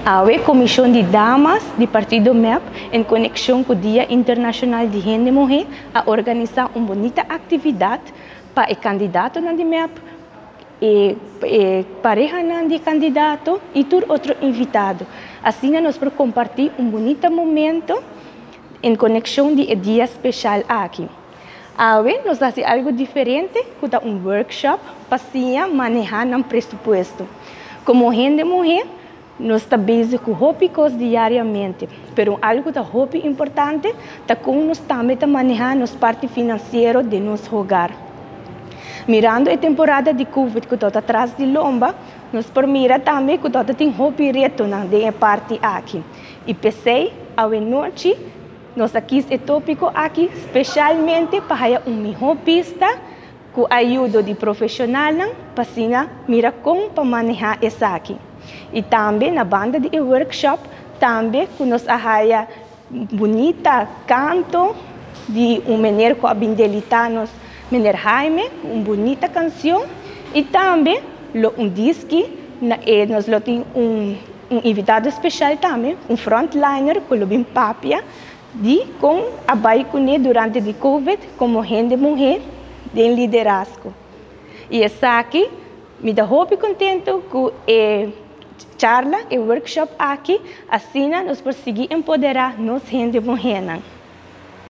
A Comissão de Damas do Partido MEP, em conexão com o Dia Internacional de Gente e Mulher, a organizar uma bonita atividade para o candidato na MEP, e pareja de candidato e todo outro invitado. Assim, nós podemos compartilhar um bonito momento em conexão de dia especial aqui. Nós fazemos algo diferente, com um workshop para manejar o presupuesto. Como gente e mulher, nós estamos com tópicos diariamente, mas algo da hobby importante é como nós também manejamos a parte financeira de nosso hogar. Mirando a temporada de Covid que está atrás de lomba, nós podemos também que tem hobby reto na parte aqui. E pensei, à noite, nós aqui é tópico aqui, especialmente para uma hobbyista com a ajuda de profissional, para mirar como manejar isso aqui. E também na banda de workshop, também que nós arraiamos bonita canto de menino com habilidades, menino Jaime, uma bonita canção, e também um disco, nós temos um invitado especial também, um frontliner, com o Papia, com a Baicune durante a Covid, como gente mulher, de liderazgo. E essa aqui, me dá muito contente com charla e workshop aqui, assim nós conseguimos empoderar nossa gente mulher.